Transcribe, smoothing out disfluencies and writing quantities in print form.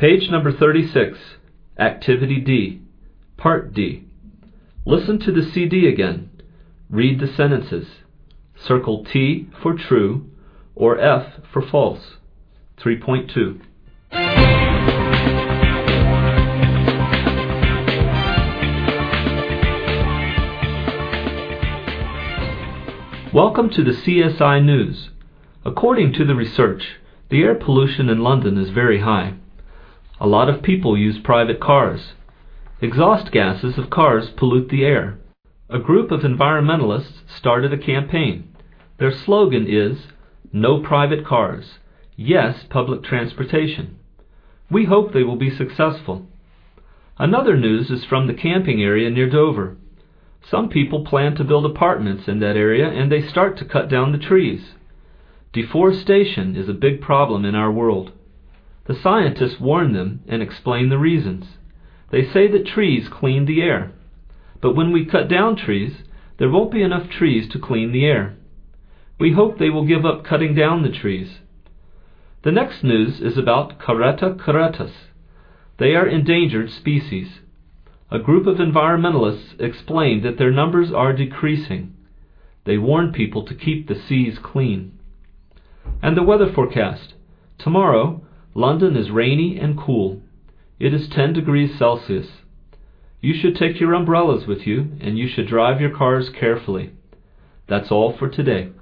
Page number 36, Activity D, Part D. Listen to the CD again. Read the sentences. Circle T for true or F for false. 3.2. Welcome to the CSI News. According to the research, the air pollution in London is very high. A lot of people use private cars. Exhaust gases of cars pollute the air. A group of environmentalists started a campaign. Their slogan is, "No private cars, yes public transportation." We hope they will be successful. Another news is from the camping area near Dover. Some people plan to build apartments in that area and they start to cut down the trees. Deforestation is a big problem in our world. The scientists warn them and explain the reasons. They say that trees clean the air. But when we cut down trees, there won't be enough trees to clean the air. We hope they will give up cutting down the trees. The next news is about Caretta caretus. They are endangered species. A group of environmentalists explained that their numbers are decreasing. They warn people to keep the seas clean. And the weather forecast. Tomorrow, London is rainy and cool. It is 10 degrees Celsius. You should take your umbrellas with you, and you should drive your cars carefully. That's all for today.